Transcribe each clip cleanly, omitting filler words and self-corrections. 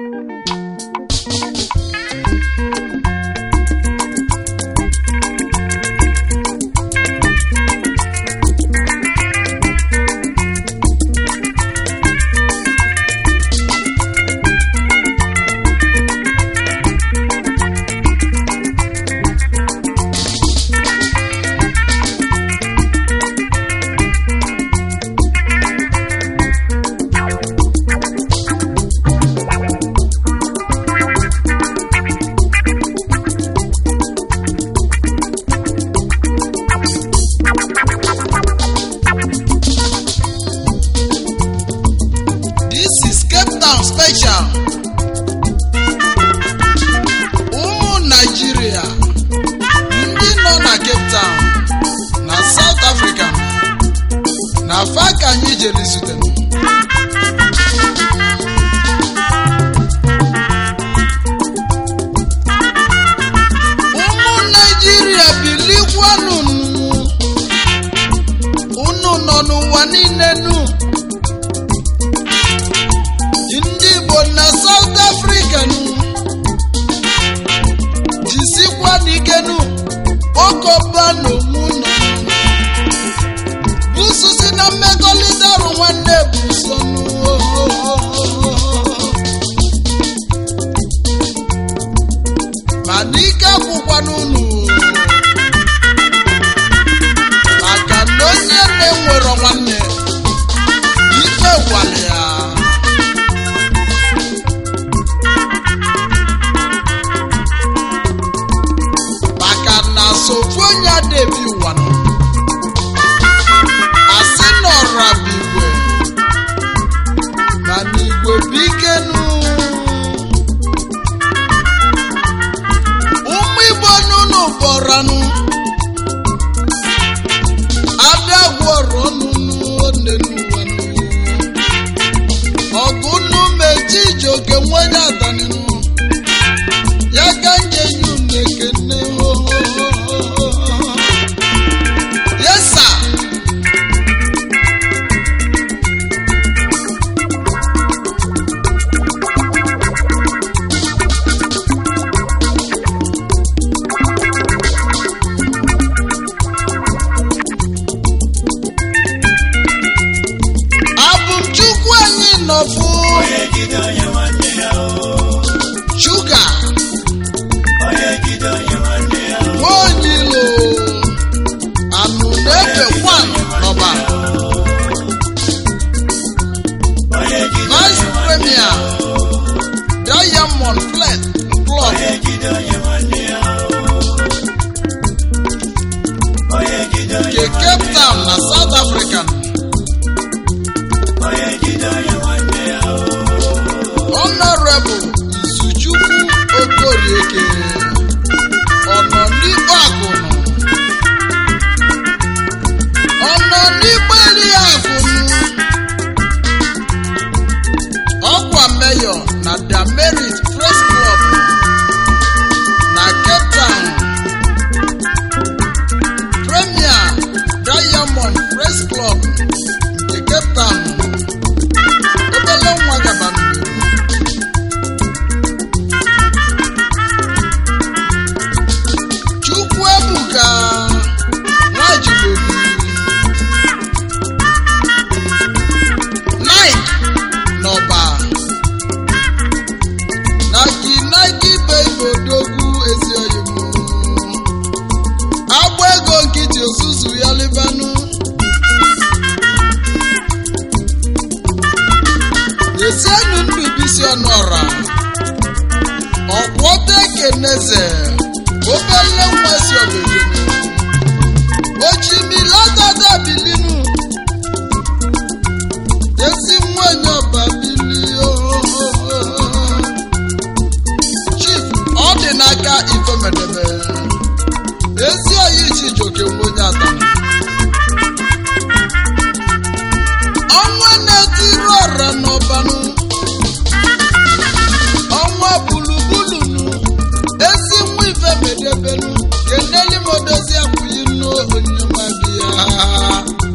Keneli modozi apuyi no onyama bia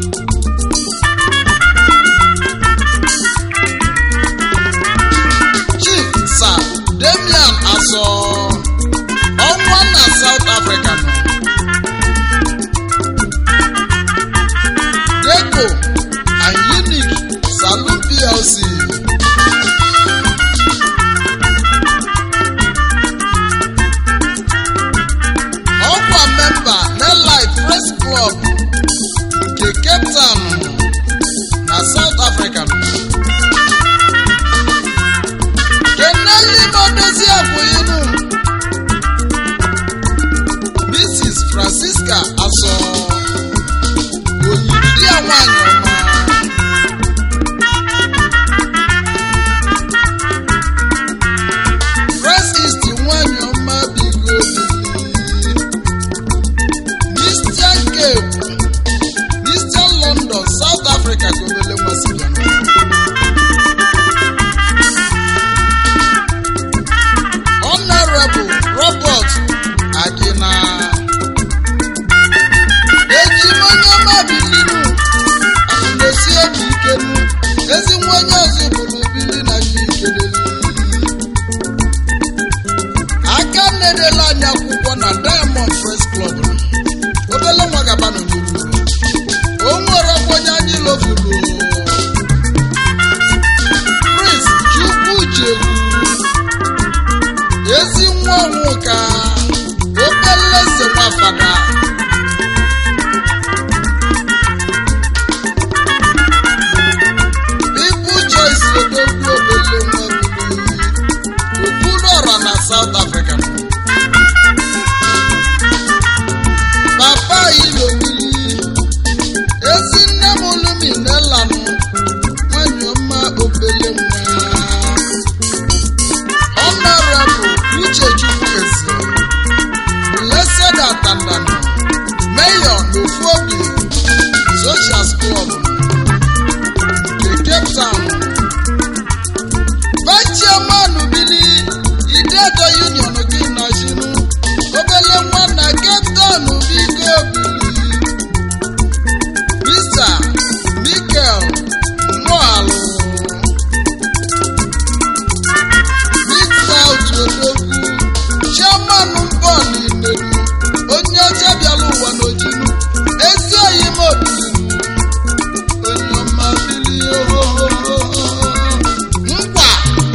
PLC. Ọkwa memba Nelite Press Club nke Cape Town na South Africa. Keneli Modozi Abuyinu, Mrs. Francisca Aso, Oyibidi Awanyoma. Press East Wanyoma Bigo. Mr. Cape, Mr. London, South Africa, Gobele Masibiano. Honorable Robert Agina Ejimonyoma Bilinu Akundosi Ebikenu Ezinwanye Ozubulu Bili na Yikelelu Aka nedela anya akwụkwọ na Diamond Press Club obele nwagabano n'uru o nwere onye anyị lovuru Prince Chukwujegwu ezi nwa nwoke obele eze nwafada People Choice Odogwu obele nwa Okwuluora na South Africa. Papa Ilomili ezi nne m Olumi Nelanụ nwanyị ọma obele nwa Honorable Uchechukwu Eze Blessed Atandana Mayor Nofobi Social Club nke Cape Town. Chairman Bili Idedo Union gị nọchinu obele nwa na Cape Town Bigo Bili Mr. Michael Moalu Big South Odogwu Chairman Mbọọlụ Inelu onye ọcha bịara ụwa n'ojinu ezi oyi m obili onye ọma Bili nkwa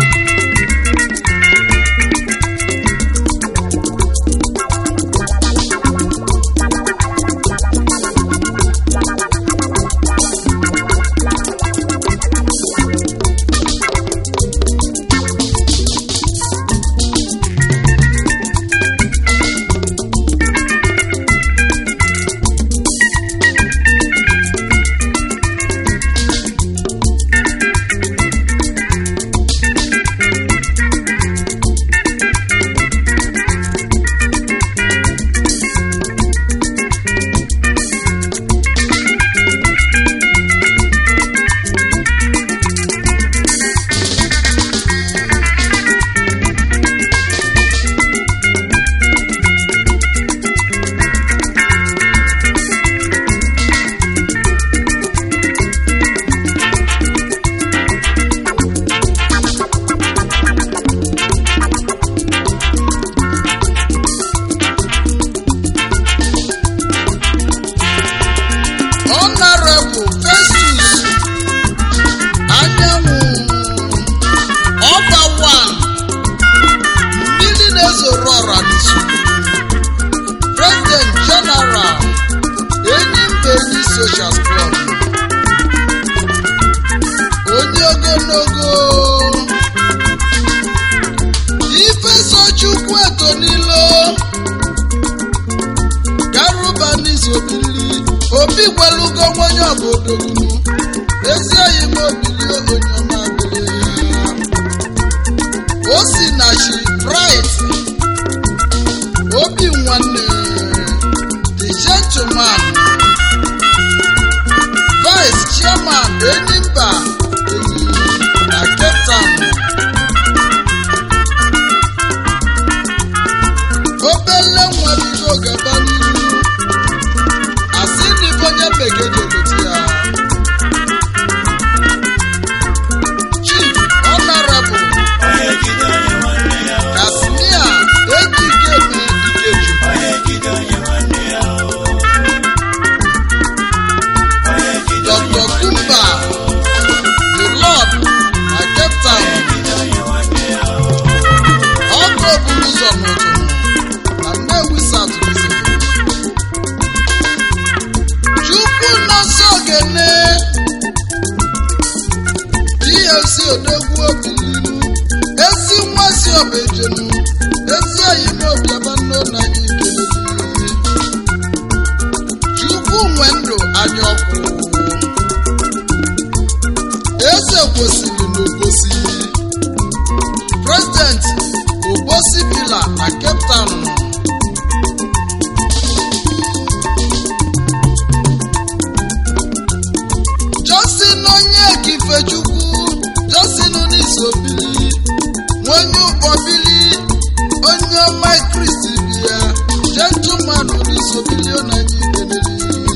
Honorable Festus Anyanwụ Ọba One Mmiri na-ezoro ọra n'isu President General Enyimbenyi Social Club onye ogologo Ifesochukwu Etonilo Garuba Nizobili Obi gwalugo nwonye obodo unu ezi oyi m obili onye ọma bili o si na chi Bright Obi nwanne the gentleman Vice Chairman Enyimba na Cape Town. Obele nwa bido gaba n'iru asị ndị onye bekee ga-egote ya Messi odogwu obililu ezi nwasi obejenu ezi ayimobiabanno na ikele Chukwu nwe ndụ anya ọkụ eze kwesịrị n'Obosi President Obosi Villa na Cape Town Johnson onye Kifechukwu Johnson Onisobili nwenye ụkpọbili onye ọma Kristi bịa gentleman Onisobili onanye ikeneli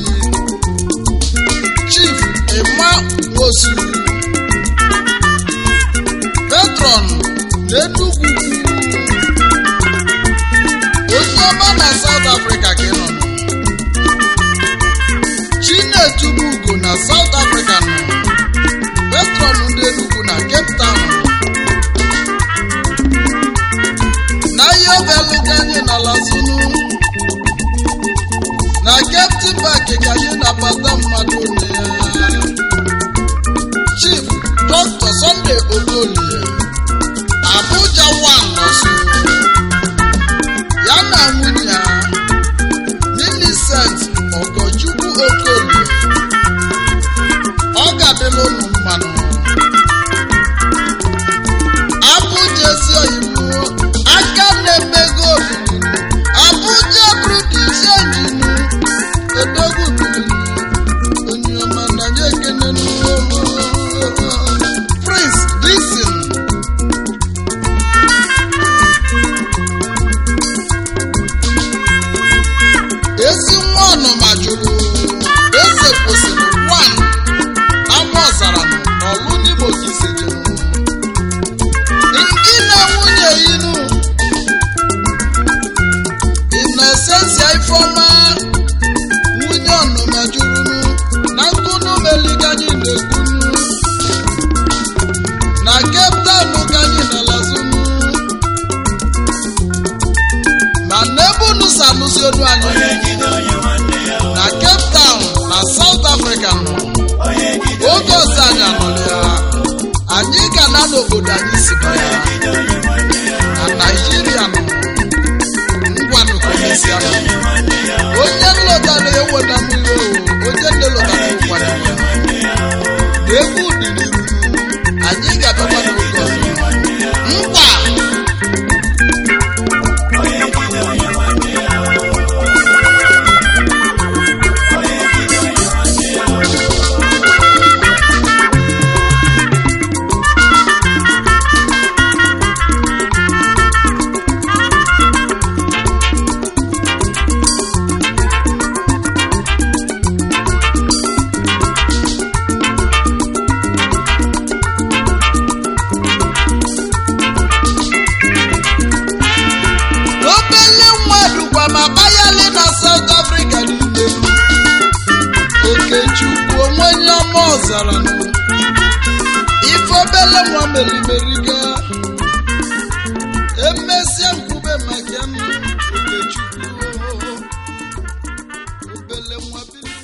Chief Emma Wosu Patron n'Enugu onye ọma na South Africa ka nọ Chinetubugo na South Africa nọ Patron ndị Enugu na Cape Town na ihe obelu ka anyị na Lazunu na Captain Park ka anyị na-abata mmadụ na ya Chief Dr. Sunday Ogolie Abuja 1 nọsụ ya na nwunye ya Millicent Ogochukwu Okolie ọ ga-adịla ụmụ mmanụ Abuja ezi oyibo aka na-emego obibi Abuja brudisi ejinu odogwu onye ọma na nye ekene Prince Dixon ezi nwa ọnụma jụrụ eze kwụsịrị 1 ama ọzara n'ọlụ n'Imo Kisejenu ndị na nwunye inu Innocentia Ifeoma nwunye ọnụma jụrụ na nkunu meliganye na-ekwunu na Cape Town ka anyị na Lazunu ma n'ebunu sanusi onu anyị na Cape Town na South Africa nọ oge ọzọ anyị anọrọ ya anyị ga na n'obodo anyị si bịa na Nigeria nọ ngwanụkọmisia onye nlọta na-eweta mmiri onye nlọta na-ekwada ya egwu dị n'iru anyị ga-abịakwa n'oge ọzọ nkwa South Africa niile Okechukwu onwenye ọma ọzara ife obele nwa melimeriga emesịa nkwube maka Okechukwu obele nwa